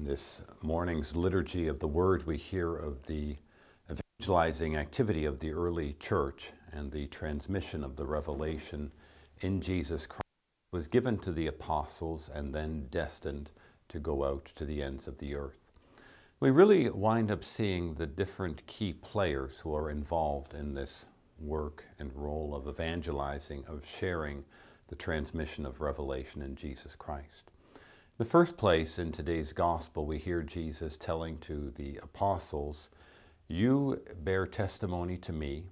In this morning's liturgy of the Word, we hear of the evangelizing activity of the early church and the transmission of the revelation in Jesus Christ was given to the apostles and then destined to go out to the ends of the earth. We really wind up seeing the different key players who are involved in this work and role of evangelizing, of sharing the transmission of revelation in Jesus Christ. In the first place, in today's gospel, we hear Jesus telling to the apostles, "You bear testimony to me,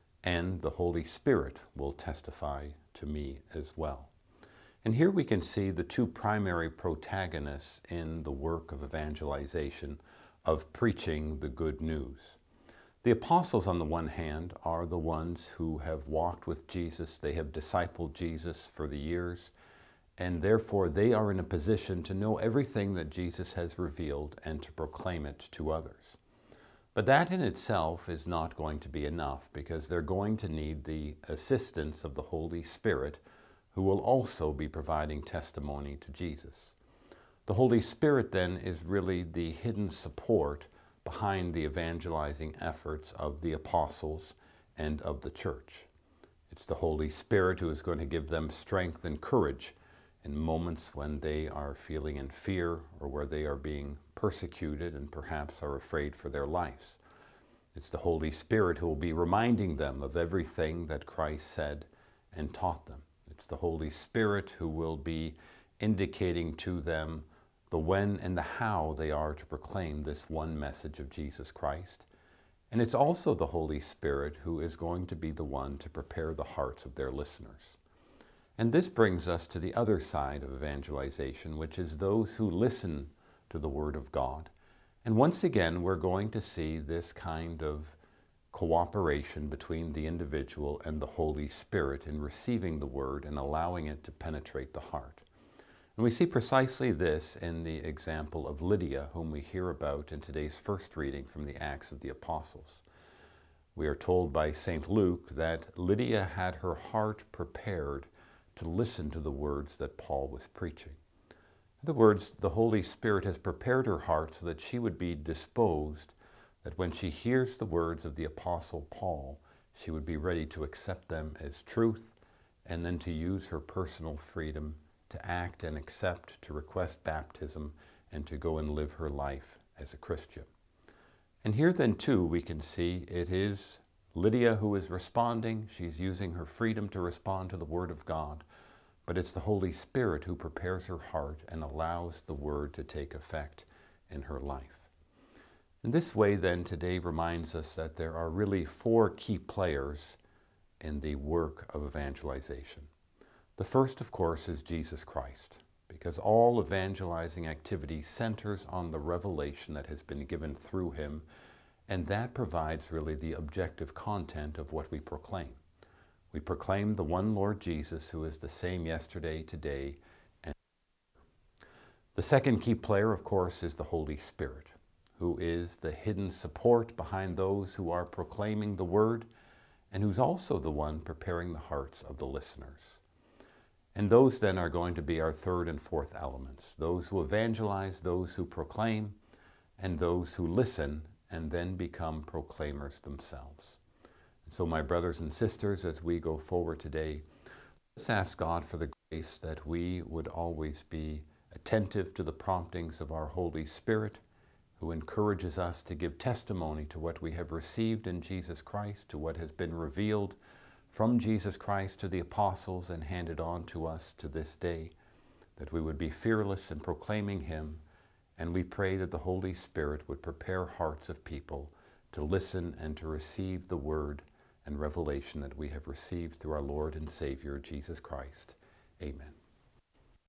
and the Holy Spirit will testify to me as well." And here we can see the two primary protagonists in the work of evangelization, of preaching the good news. The apostles, on the one hand, are the ones who have walked with Jesus. They have discipled Jesus for the years, and therefore they are in a position to know everything that Jesus has revealed and to proclaim it to others. But that in itself is not going to be enough, because they're going to need the assistance of the Holy Spirit, who will also be providing testimony to Jesus. The Holy Spirit then is really the hidden support behind the evangelizing efforts of the apostles and of the church. It's the Holy Spirit who is going to give them strength and courage in moments when they are feeling in fear or where they are being persecuted and perhaps are afraid for their lives. It's the Holy Spirit who will be reminding them of everything that Christ said and taught them. It's the Holy Spirit who will be indicating to them the when and the how they are to proclaim this one message of Jesus Christ. And it's also the Holy Spirit who is going to be the one to prepare the hearts of their listeners. And this brings us to the other side of evangelization, which is those who listen to the Word of God. And once again, we're going to see this kind of cooperation between the individual and the Holy Spirit in receiving the Word and allowing it to penetrate the heart. And we see precisely this in the example of Lydia, whom we hear about in today's first reading from the Acts of the Apostles. We are told by St. Luke that Lydia had her heart prepared to listen to the words that Paul was preaching. In other words, the Holy Spirit has prepared her heart so that she would be disposed, that when she hears the words of the Apostle Paul, she would be ready to accept them as truth and then to use her personal freedom to act and accept, to request baptism, and to go and live her life as a Christian. And here then too we can see it is Lydia who is responding. She's using her freedom to respond to the Word of God, but it's the Holy Spirit who prepares her heart and allows the Word to take effect in her life. In this way then today reminds us that there are really four key players in the work of evangelization. The first, of course, is Jesus Christ, because all evangelizing activity centers on the revelation that has been given through him, and that provides really the objective content of what we proclaim. We proclaim the one Lord Jesus, who is the same yesterday, today, and the second key player, of course, is the Holy Spirit, who is the hidden support behind those who are proclaiming the Word, and who's also the one preparing the hearts of the listeners. And those then are going to be our third and fourth elements, those who evangelize, those who proclaim, and those who listen and then become proclaimers themselves. And so my brothers and sisters, as we go forward today, let's ask God for the grace that we would always be attentive to the promptings of our Holy Spirit, who encourages us to give testimony to what we have received in Jesus Christ, to what has been revealed from Jesus Christ to the apostles and handed on to us to this day, that we would be fearless in proclaiming him, and we pray that the Holy Spirit would prepare hearts of people to listen and to receive the word and revelation that we have received through our Lord and Savior, Jesus Christ. Amen.